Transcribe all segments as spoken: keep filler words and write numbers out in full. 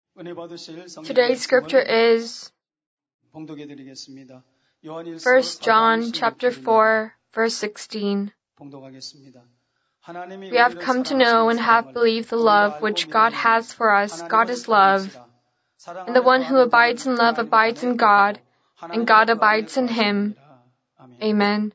Today's scripture is First John chapter four, verse sixteen. We have come to know and have believed the love which God has for us. God is love. And the one who abides in love abides in God, and God abides in him. Amen.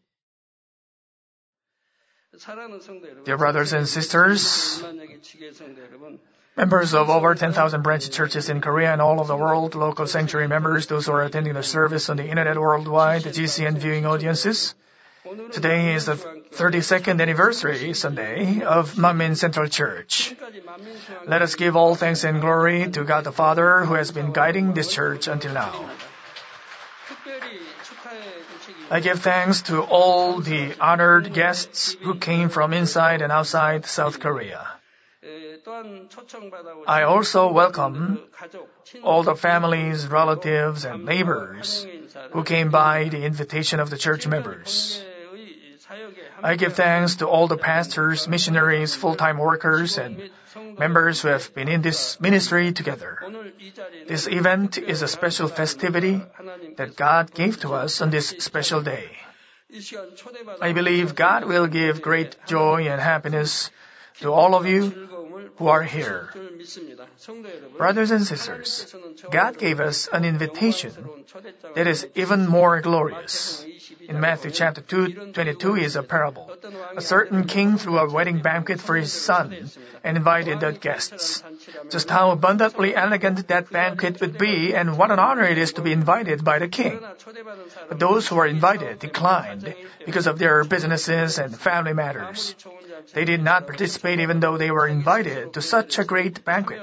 Dear brothers and sisters, members of over ten thousand branch churches in Korea and all over the world, local sanctuary members, those who are attending the service on the internet worldwide, the G C N viewing audiences, today is the thirty-second anniversary Sunday of Manmin Central Church. Let us give all thanks and glory to God the Father who has been guiding this church until now. I give thanks to all the honored guests who came from inside and outside South Korea. I also welcome all the families, relatives, and neighbors who came by the invitation of the church members. I give thanks to all the pastors, missionaries, full-time workers, and members who have been in this ministry together. This event is a special festivity that God gave to us on this special day. I believe God will give great joy and happiness to all of you who are here. Brothers and sisters, God gave us an invitation that is even more glorious. In Matthew chapter two, twenty-two is a parable. A certain king threw a wedding banquet for his son and invited the guests. Just how abundantly elegant that banquet would be, and what an honor it is to be invited by the king. But those who were invited declined because of their businesses and family matters. They did not participate even though they were invited to such a great banquet.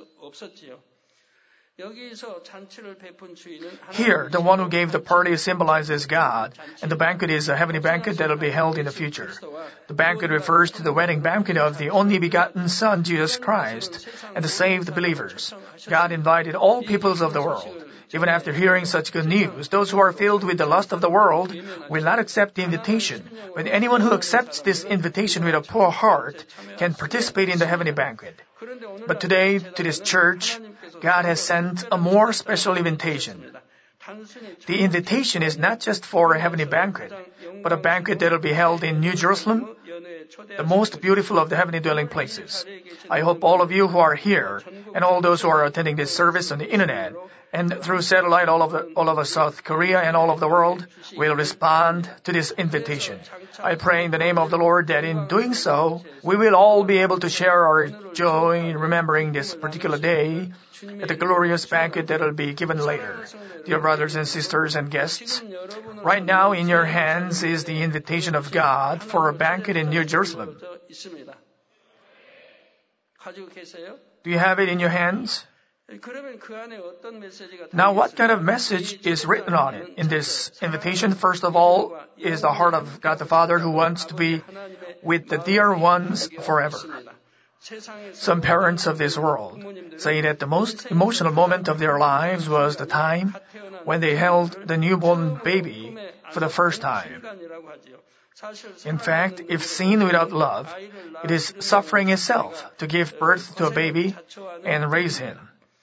Here, the one who gave the party symbolizes God, and the banquet is a heavenly banquet that will be held in the future. The banquet refers to the wedding banquet of the only begotten Son, Jesus Christ, and the saved believers. God invited all peoples of the world. Even after hearing such good news, those who are filled with the lust of the world will not accept the invitation. But anyone who accepts this invitation with a pure heart can participate in the heavenly banquet. But today, to this church, God has sent a more special invitation. The invitation is not just for a heavenly banquet, but a banquet that will be held in New Jerusalem, the most beautiful of the heavenly dwelling places. I hope all of you who are here and all those who are attending this service on the internet and through satellite all over, all over South Korea and all over the world will respond to this invitation. I pray in the name of the Lord that in doing so, we will all be able to share our joy in remembering this particular day at the glorious banquet that will be given later. Dear brothers and sisters and guests, right now in your hands is the invitation of God for a banquet in New Jerusalem. Do you have it in your hands? Now, what kind of message is written on it? In this invitation, first of all, is the heart of God the Father who wants to be with the dear ones forever. Some parents of this world say that the most emotional moment of their lives was the time when they held the newborn baby for the first time. In fact, if seen without love, it is suffering itself to give birth to a baby and raise him.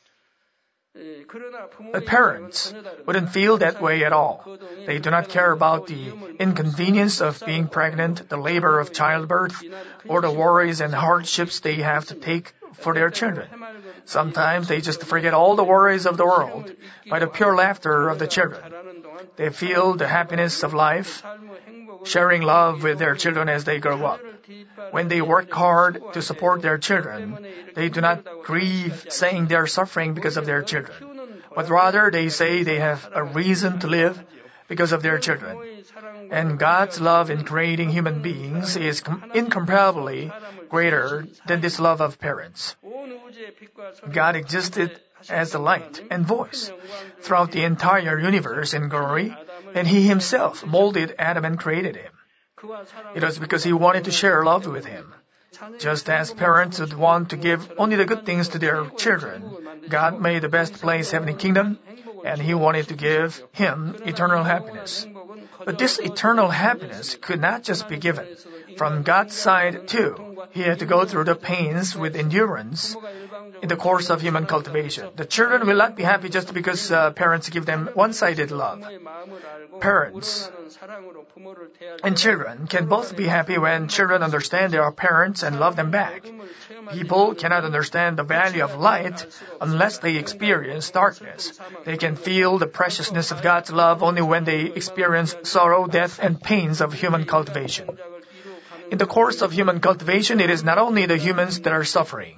But parents wouldn't feel that way at all. They do not care about the inconvenience of being pregnant, the labor of childbirth, or the worries and hardships they have to take for their children. Sometimes they just forget all the worries of the world by the pure laughter of the children. They feel the happiness of life, sharing love with their children as they grow up. When they work hard to support their children, they do not grieve saying they are suffering because of their children, but rather they say they have a reason to live because of their children. And God's love in creating human beings is com- incomparably greater than this love of parents. God existed as the light and voice throughout the entire universe in glory, and He Himself molded Adam and created him. It was because He wanted to share love with him. Just as parents would want to give only the good things to their children, God made the best place heavenly kingdom, and He wanted to give him eternal happiness. But this eternal happiness could not just be given. From God's side, too, he had to go through the pains with endurance in the course of human cultivation. The children will not be happy just because uh, parents give them one-sided love. Parents and children can both be happy when children understand their parents and love them back. People cannot understand the value of light unless they experience darkness. They can feel the preciousness of God's love only when they experience sorrow, death, and pains of human cultivation. In the course of human cultivation, it is not only the humans that are suffering.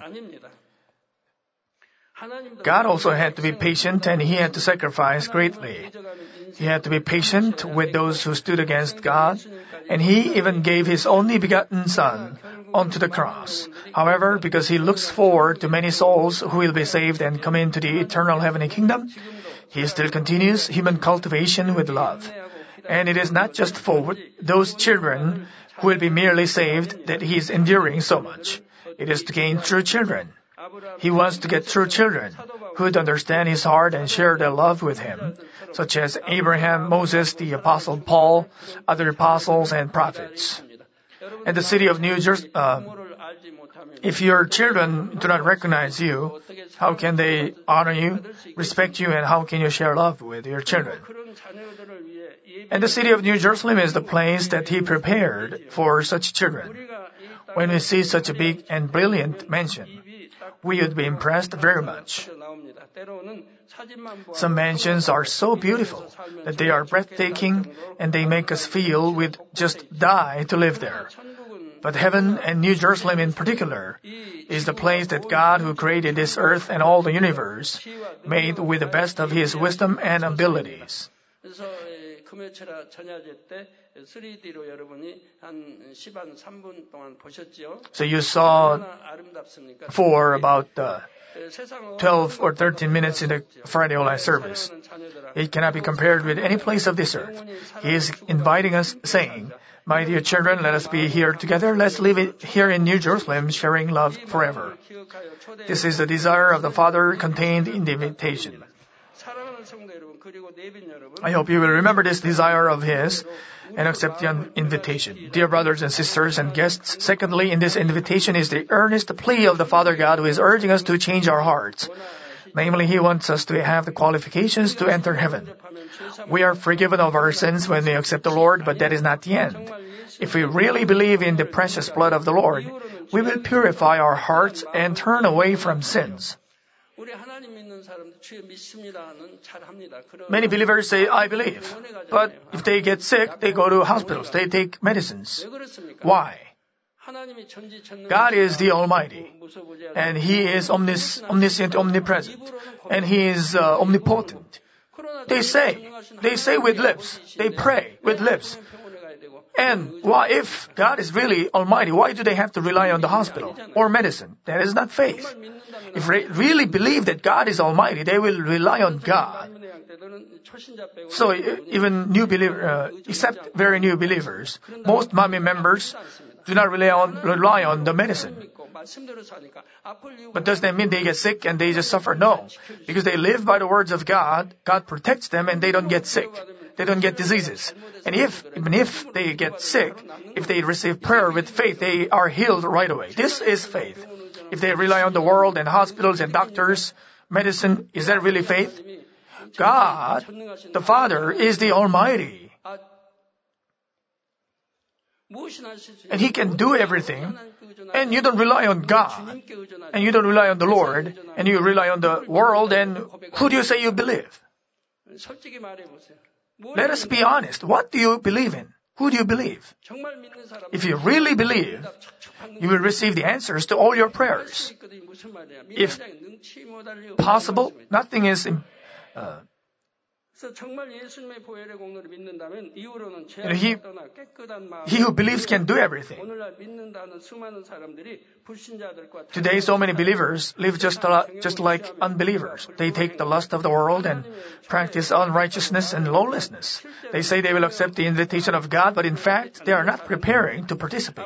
God also had to be patient and he had to sacrifice greatly. He had to be patient with those who stood against God, and he even gave his only begotten Son onto the cross. However, because he looks forward to many souls who will be saved and come into the eternal heavenly kingdom, he still continues human cultivation with love. And it is not just for those children who will be merely saved that he is enduring so much. It is to gain true children. He wants to get true children who would understand his heart and share their love with him, such as Abraham, Moses, the Apostle Paul, other apostles and prophets. In the city of New Jersey, uh, if your children do not recognize you, how can they honor you, respect you, and how can you share love with your children? And the city of New Jerusalem is the place that he prepared for such children. When we see such a big and brilliant mansion, we would be impressed very much. Some mansions are so beautiful that they are breathtaking and they make us feel we'd just die to live there. But heaven and New Jerusalem in particular is the place that God, who created this earth and all the universe, made with the best of his wisdom and abilities. So you saw for about uh, twelve or thirteen minutes in the Friday online service. It cannot be compared with any place of this earth. He is inviting us, saying, "My dear children, let us be here together. Let's live it here in New Jerusalem, sharing love forever." This is the desire of the Father contained in the invitation. I hope you will remember this desire of his and accept the invitation. Dear brothers and sisters and guests, secondly, in this invitation is the earnest plea of the Father God, who is urging us to change our hearts. Namely, he wants us to have the qualifications to enter heaven. We are forgiven of our sins when we accept the Lord, but that is not the end. If we really believe in the precious blood of the Lord, we will purify our hearts and turn away from sins. Many believers say, "I believe." But if they get sick, they go to hospitals. They take medicines. Why? God is the Almighty, and He is omnis- omniscient, omnipresent, and He is uh, omnipotent. They say, they say with lips, they pray with lips. And why, if God is really Almighty, why do they have to rely on the hospital or medicine? That is not faith. If they really believe that God is Almighty, they will rely on God. So even new believer, uh, except very new believers, most Manmin members do not rely on, rely on the medicine. But does that mean they get sick and they just suffer? No. Because they live by the words of God, God protects them and they don't get sick. They don't get diseases. And if, even if they get sick, if they receive prayer with faith, they are healed right away. This is faith. If they rely on the world and hospitals and doctors, medicine, is that really faith? God, the Father, is the Almighty. And He can do everything. And you don't rely on God. And you don't rely on the Lord. And you rely on the world. And who do you say you believe? Let us be honest. What do you believe in? Who do you believe? If you really believe, you will receive the answers to all your prayers. If possible, nothing is uh, he, he who believes can do everything. Today, so many believers live just, a, just like unbelievers. They take the lust of the world and practice unrighteousness and lawlessness. They say they will accept the invitation of God, but in fact, they are not preparing to participate.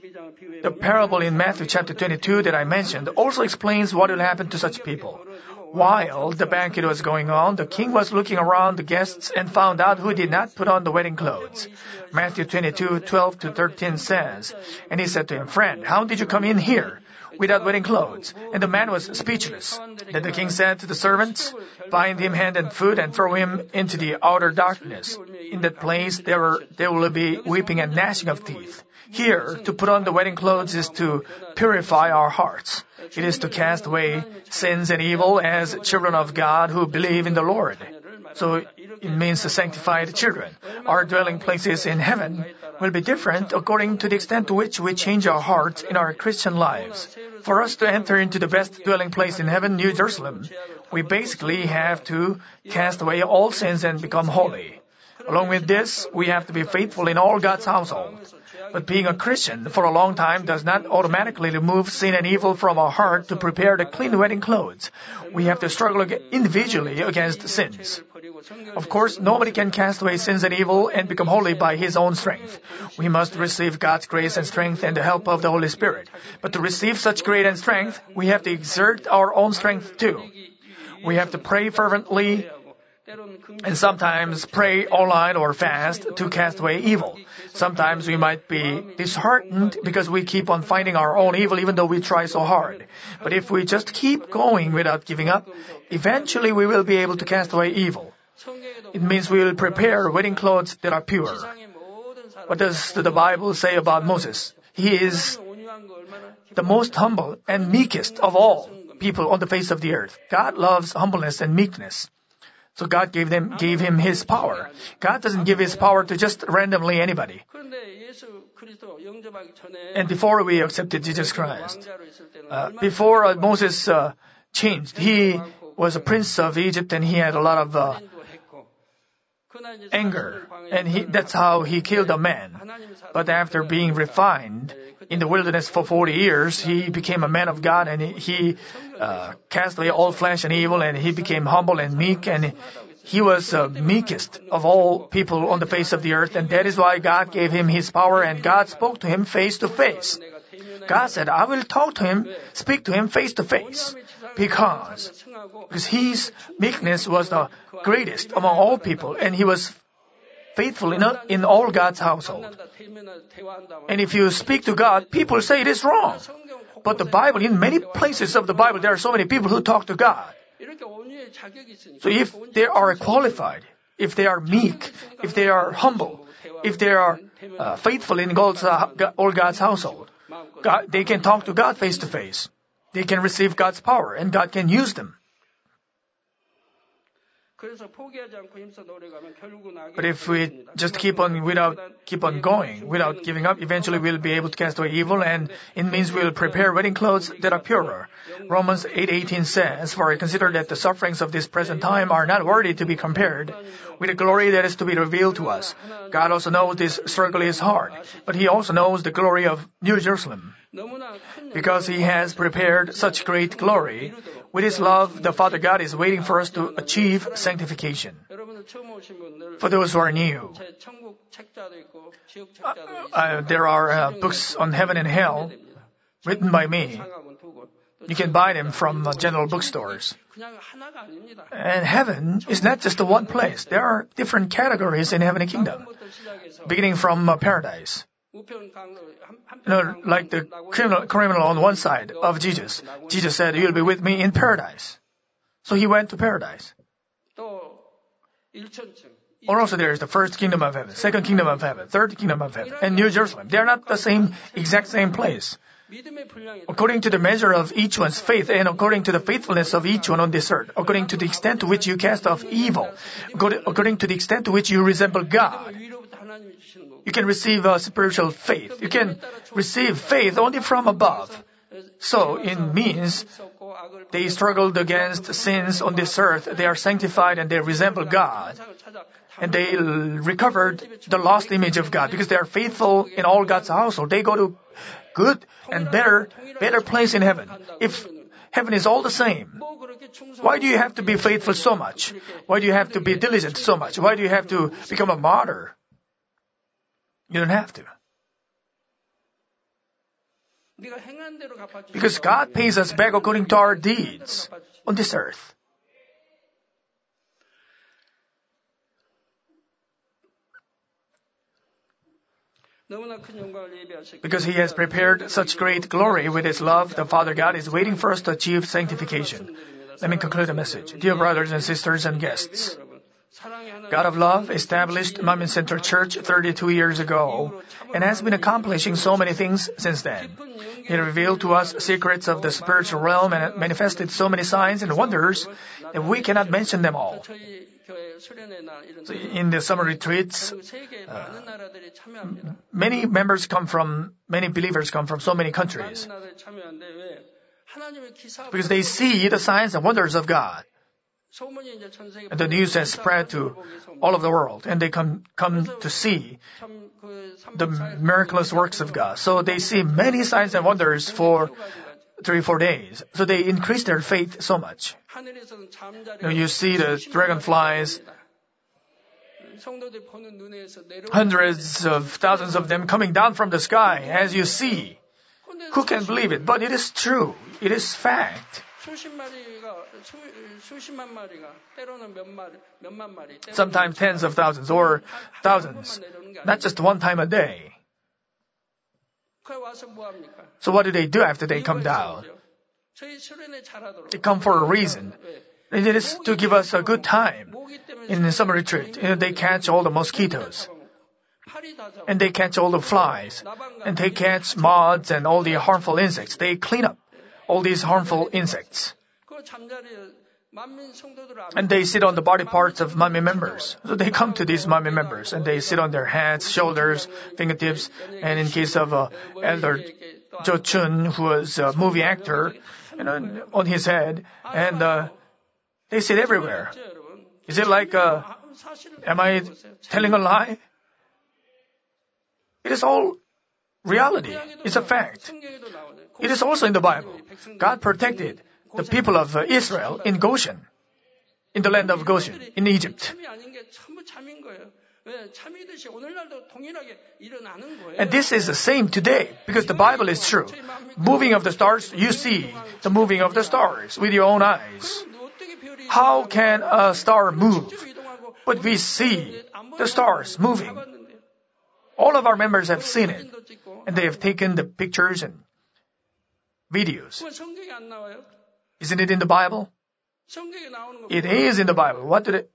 The parable in Matthew chapter twenty-two that I mentioned also explains what will happen to such people. While the banquet was going on, the king was looking around the guests and found out who did not put on the wedding clothes. Matthew twenty-two, twelve to thirteen says, "And he said to him, 'Friend, how did you come in here without wedding clothes?' And the man was speechless. Then the king said to the servants, 'Bind him hand and foot and throw him into the outer darkness. In that place there, were, there will be weeping and gnashing of teeth.' Here, to put on the wedding clothes is to purify our hearts. It is to cast away sins and evil as children of God who believe in the Lord. So it means the sanctified children. Our dwelling places in heaven will be different according to the extent to which we change our hearts in our Christian lives. For us to enter into the best dwelling place in heaven, New Jerusalem, we basically have to cast away all sins and become holy. Along with this, we have to be faithful in all God's household. But being a Christian for a long time does not automatically remove sin and evil from our heart to prepare the clean wedding clothes. We have to struggle individually against sins. Of course, nobody can cast away sins and evil and become holy by his own strength. We must receive God's grace and strength and the help of the Holy Spirit. But to receive such grace and strength, we have to exert our own strength too. We have to pray fervently and sometimes pray online or fast to cast away evil. Sometimes we might be disheartened because we keep on finding our own evil even though we try so hard. But if we just keep going without giving up, eventually we will be able to cast away evil. It means we will prepare wedding clothes that are pure. What does the Bible say about Moses? He is the most humble and meekest of all people on the face of the earth. God loves humbleness and meekness. So God gave them, gave him his power. God doesn't give his power to just randomly anybody. And before we accepted Jesus Christ, uh, before uh, Moses uh, changed, he was a prince of Egypt and he had a lot of uh, anger. And he, that's how he killed a man. But after being refined in the wilderness for forty years, he became a man of God and he, he uh, cast away all flesh and evil and he became humble and meek and he was the uh, meekest of all people on the face of the earth, and that is why God gave him his power and God spoke to him face to face. God said, I will talk to him, speak to him face to face because, because his meekness was the greatest among all people and he was faithful in, in all God's household. And if you speak to God, people say it is wrong. But the Bible, in many places of the Bible, there are so many people who talk to God. So if they are qualified, if they are meek, if they are humble, if they are uh, faithful in God's, uh, all God's household, God, they can talk to God face to face. They can receive God's power and God can use them. But if we just keep on without keep on going, without giving up, eventually we'll be able to cast away evil, and it means we'll prepare wedding clothes that are purer. Romans eight eighteen says, "For I consider that the sufferings of this present time are not worthy to be compared with the glory that is to be revealed to us." God also knows this struggle is hard, but He also knows the glory of New Jerusalem. Because He has prepared such great glory, with His love, the Father God is waiting for us to achieve sanctification. For those who are new, uh, uh, there are uh, books on heaven and hell written by me. You can buy them from uh, general bookstores. And heaven is not just the one place. There are different categories in heavenly kingdom, beginning from uh, paradise. You know, like the criminal, criminal on one side of Jesus. Jesus said, "You'll be with me in paradise." So He went to paradise. Or also there is the first kingdom of heaven, second kingdom of heaven, third kingdom of heaven, and New Jerusalem. They are not the same, exact same place. According to the measure of each one's faith and according to the faithfulness of each one on this earth, according to the extent to which you cast off evil, according to the extent to which you resemble God, you can receive a spiritual faith. You can receive faith only from above. So it means they struggled against sins on this earth. They are sanctified and they resemble God. And they recovered the lost image of God because they are faithful in all God's household. They go to good and better, better place in heaven. If heaven is all the same, why do you have to be faithful so much? Why do you have to be diligent so much? Why do you have to become a martyr? You don't have to. Because God pays us back according to our deeds on this earth. Because He has prepared such great glory with His love, the Father God is waiting for us to achieve sanctification. Let me conclude the message. Dear brothers and sisters and guests, God of love established Manmin Center Church thirty-two years ago and has been accomplishing so many things since then. He revealed to us secrets of the spiritual realm and manifested so many signs and wonders that we cannot mention them all. So in the summer retreats, uh, many members come from, many believers come from so many countries because they see the signs and wonders of God. And the news has spread to all of the world, and they come come to see the miraculous works of God. So they see many signs and wonders for three, four days. So they increase their faith so much. You know, you see the dragonflies, hundreds of thousands of them coming down from the sky, as you see. Who can believe it? But it is true. It is fact. Sometimes tens of thousands or thousands, not just one time a day. So what do they do after they come down? They come for a reason. It is to give us a good time. In the summer retreat, you know, they catch all the mosquitoes. And they catch all the flies. And they catch moths and all the harmful insects. They clean up all these harmful insects. And they sit on the body parts of Manmin members. So they come to these Manmin members and they sit on their heads, shoulders, fingertips. And in case of uh, Elder Jo Chun, who was a movie actor, you know, on his head. And uh, they sit everywhere. Is it like, uh, am I telling a lie? It is all reality. It's a fact. It is also in the Bible. God protected the people of uh, Israel in Goshen, in the land of Goshen, in Egypt. And this is the same today, because the Bible is true. Moving of the stars, you see the moving of the stars with your own eyes. How can a star move? But we see the stars moving. All of our members have seen it, and they have taken the pictures and videos. Isn't it in the Bible? It is in the Bible. What did it?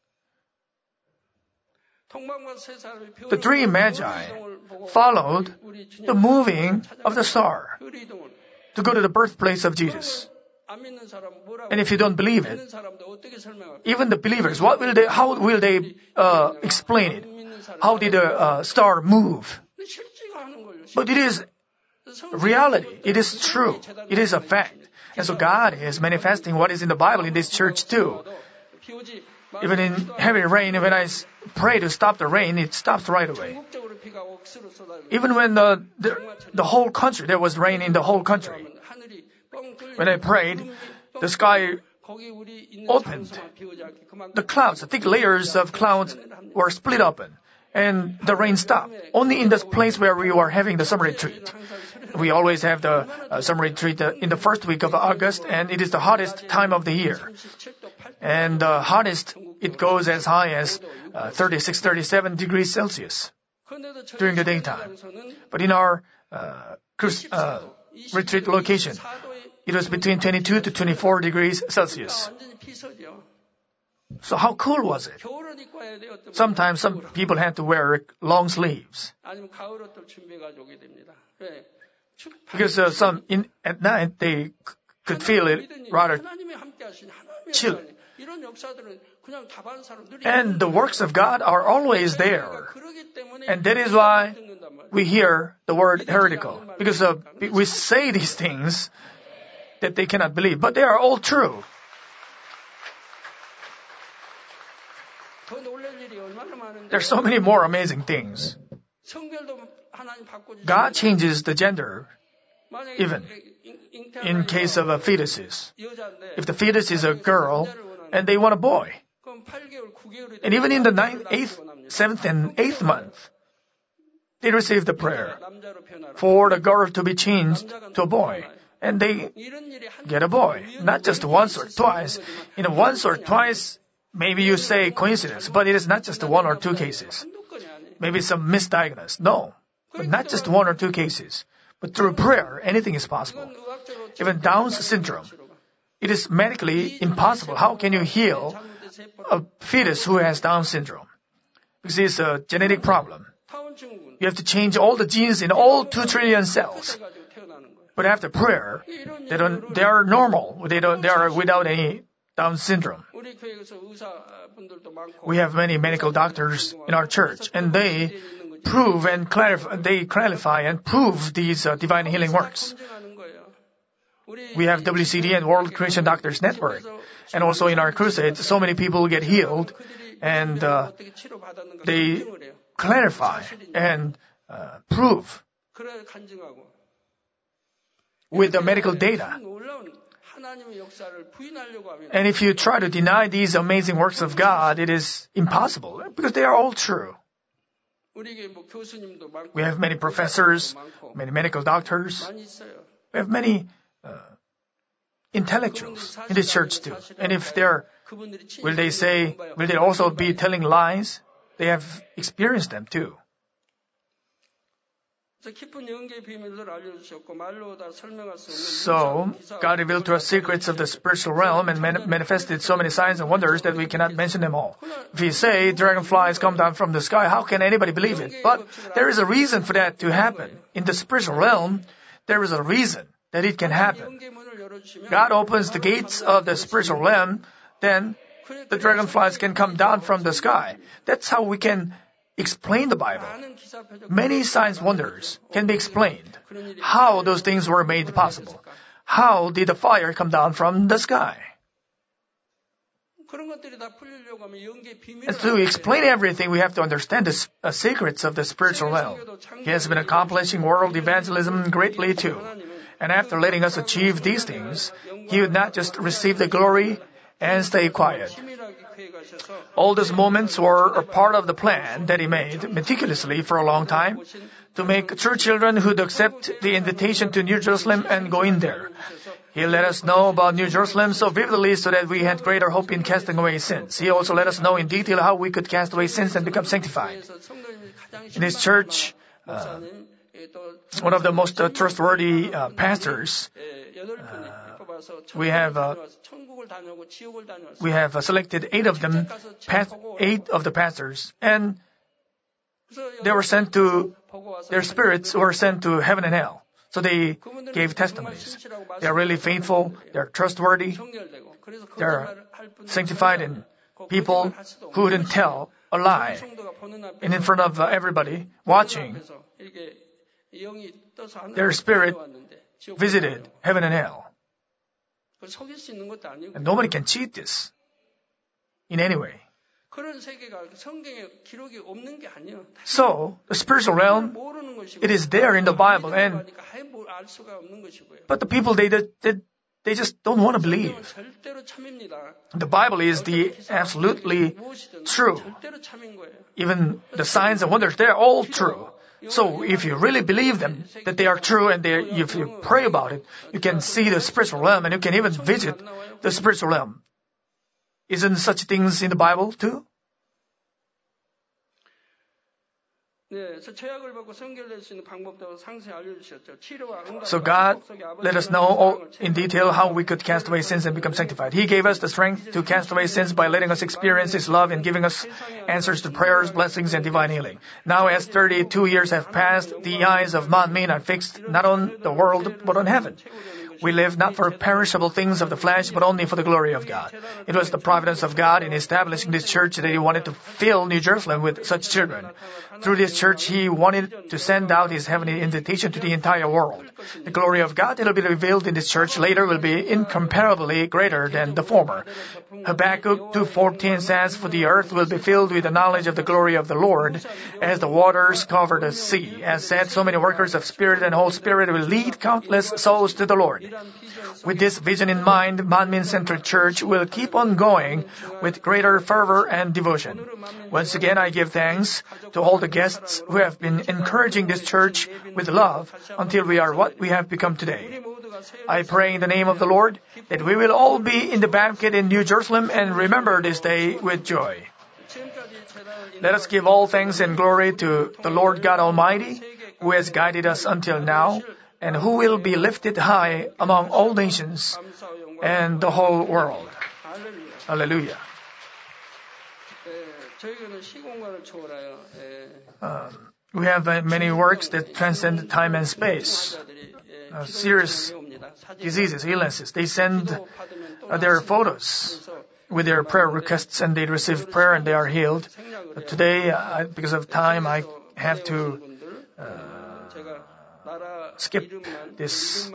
The three magi followed the moving of the star to go to the birthplace of Jesus. And if you don't believe it, even the believers, what will they? How will they uh, explain it? How did the uh, star move? But it is reality. It is true. It is a fact. And so God is manifesting what is in the Bible in this church too. Even in heavy rain, when I pray to stop the rain, it stops right away. Even when the, the, the whole country, there was rain in the whole country. When I prayed, the sky opened. The clouds, the thick layers of clouds were split open. And the rain stopped. Only in this place where we were having the summer retreat. We always have the uh, summer retreat uh, in the first week of August, and it is the hottest time of the year. And the hottest, it goes as high as uh, thirty-six, thirty-seven degrees Celsius during the daytime. But in our uh, cruise, uh, retreat location, it was between twenty-two to twenty-four degrees Celsius. So how cool was it? Sometimes some people had to wear long sleeves. Because uh, some in, at night they c- could feel it rather chill. And the works of God are always there. And that is why we hear the word heretical. Because uh, we say these things that they cannot believe, but they are all true. There are so many more amazing things. God changes the gender, even in case of a fetuses. If the fetus is a girl and they want a boy, and even in the ninth, eighth, seventh, and eighth month, they receive the prayer for the girl to be changed to a boy, and they get a boy. Not just once or twice. You know, once or twice, maybe you say coincidence, but it is not just one or two cases. Maybe some misdiagnosis. No. But not just one or two cases. But through prayer, anything is possible. Even Down's syndrome. It is medically impossible. How can you heal a fetus who has Down syndrome? Because it's a genetic problem. You have to change all the genes in all two trillion cells. But after prayer, they don't, they are normal. They don't, they are without any Down syndrome. We have many medical doctors in our church, and they prove and clarify, they clarify and prove these uh, divine healing works. We have W C D and World Christian Doctors Network, and also in our crusades, so many people get healed, and uh, they clarify and uh, prove with the medical data. And if you try to deny these amazing works of God, it is impossible, because they are all true. We have many professors, many medical doctors. We have many uh, intellectuals in this church too. And if they're, will they say, will they also be telling lies? They have experienced them too. So, God revealed to us secrets of the spiritual realm and man- manifested so many signs and wonders that we cannot mention them all. If we say dragonflies come down from the sky, how can anybody believe it? But there is a reason for that to happen. In the spiritual realm, there is a reason that it can happen. God opens the gates of the spiritual realm, then the dragonflies can come down from the sky. That's how we can explain the Bible. Many signs wonders can be explained. How those things were made possible. How did the fire come down from the sky? And to explain everything, we have to understand the uh, secrets of the spiritual realm. He has been accomplishing world evangelism greatly too. And after letting us achieve these things, He would not just receive the glory and stay quiet. All those moments were a part of the plan that He made meticulously for a long time to make true children who'd accept the invitation to New Jerusalem and go in there. He let us know about New Jerusalem so vividly so that we had greater hope in casting away sins. He also let us know in detail how we could cast away sins and become sanctified. In His church, uh, one of the most uh, trustworthy uh, pastors, uh, we have uh, we have uh, selected eight of them, past, eight of the pastors, and they were sent to, their spirits were sent to heaven and hell. So they gave testimonies. They are really faithful, they are trustworthy, they are sanctified, and people who wouldn't tell a lie. And in front of uh, everybody watching, their spirit visited heaven and hell. And nobody can cheat this in any way. So, the spiritual realm, it is there in the Bible, and but the people, they, they, they just don't want to believe. The Bible is the absolutely true. Even the signs and wonders, they're all true. So if you really believe them, that they are true, and they, if you pray about it, you can see the spiritual realm, and you can even visit the spiritual realm. Isn't such things in the Bible too? So God let us know all in detail how we could cast away sins and become sanctified. He gave us the strength to cast away sins by letting us experience His love and giving us answers to prayers, blessings, and divine healing. Now as thirty-two years have passed, the eyes of Manmin are fixed not on the world but on heaven. We live not for perishable things of the flesh, but only for the glory of God. It was the providence of God in establishing this church that He wanted to fill New Jerusalem with such children. Through this church, He wanted to send out His heavenly invitation to the entire world. The glory of God that will be revealed in this church later will be incomparably greater than the former. Habakkuk two fourteen says, "For the earth will be filled with the knowledge of the glory of the Lord, as the waters cover the sea." As said, so many workers of Spirit and Holy Spirit will lead countless souls to the Lord. With this vision in mind, Manmin Central Church will keep on going with greater fervor and devotion. Once again, I give thanks to all the guests who have been encouraging this church with love until we are what we have become today. I pray in the name of the Lord that we will all be in the banquet in New Jerusalem and remember this day with joy. Let us give all thanks and glory to the Lord God Almighty, who has guided us until now, and who will be lifted high among all nations and the whole world. Hallelujah. Um, we have uh, many works that transcend time and space. Uh, serious diseases, illnesses, they send uh, their photos with their prayer requests and they receive prayer and they are healed. But today, uh, because of time, I have to uh, skip this.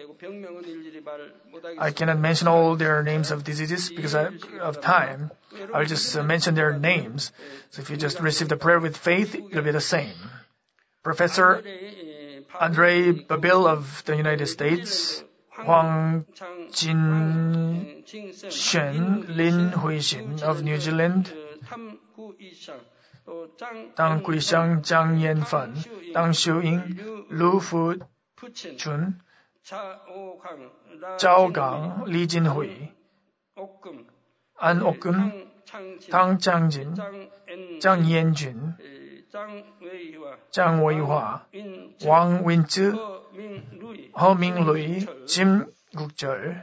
I cannot mention all their names of diseases because of time. I'll just uh, mention their names. So if you just receive the prayer with faith, it will be the same. Professor Andre Babil of the United States, Hwang Jin Shen Lin Huishin of New Zealand, Dang Guishang Zhang Yanfan, Dang Xiuying, Lu Fu Chun, Zhao Gang, Li Jinhui, An Okum, Tang Changjin, Zhang Yanjun, Zhang Weihua, Wang Winzhi, Ho Minglui, Jim Gukjeol,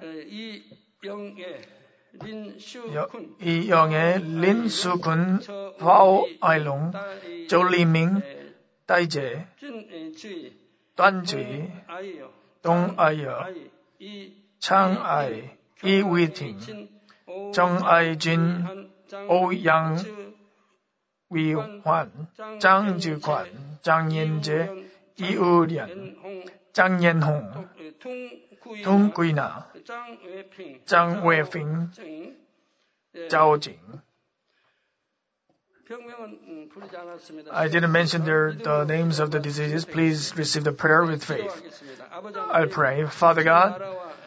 Yi Yongye, Lin Sukun, Hwao Ailong, Zhou Liming, Dai Jie, Duan Zui, Dong Aiye, Chang Ai, Yi Weiting, Zheng Ai-jin, Ouyang Wei-huan, Zhang Zhiquan, Zhang Yanjie, Yi Urian, Zhang Yanhong, Tung Guina, Zhang Weifing, Zhao Jing. I didn't mention their, the names of the diseases. Please receive the prayer with faith. I'll pray. Father God,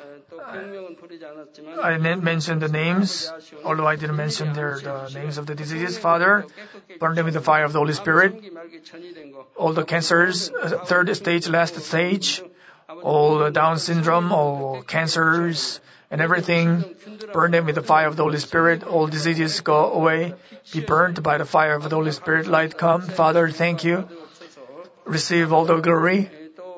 I didn't mention the names, although I didn't mention their, the names of the diseases. Father, burn them with the fire of the Holy Spirit. All the cancers, uh, third stage, last stage, all the Down syndrome, all cancers, and everything, burn them with the fire of the Holy Spirit. All diseases go away, be burned by the fire of the Holy Spirit. Light come. Father, thank you. Receive all the glory.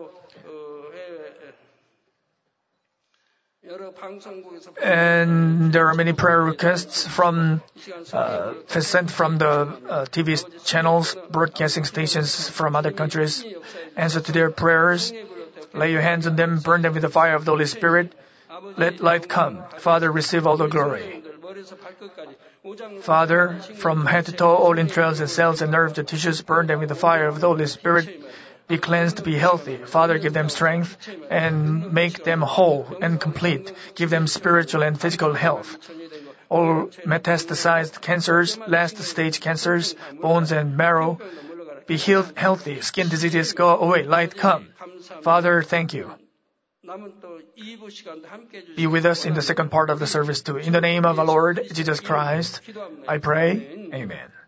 And there are many prayer requests from uh, sent from the uh, T V channels, broadcasting stations from other countries. Answer to their prayers. Lay your hands on them, burn them with the fire of the Holy Spirit. Let light come. Father, receive all the glory. Father, from head to toe, all entrails and cells and nerves and tissues, burn them with the fire of the Holy Spirit. Be cleansed, be healthy. Father, give them strength and make them whole and complete. Give them spiritual and physical health. All metastasized cancers, last stage cancers, bones and marrow, be healed, healthy. Skin diseases go away. Light come. Father, thank you. Be with us in the second part of the service too. In the name of our Lord Jesus Christ, I pray. Amen.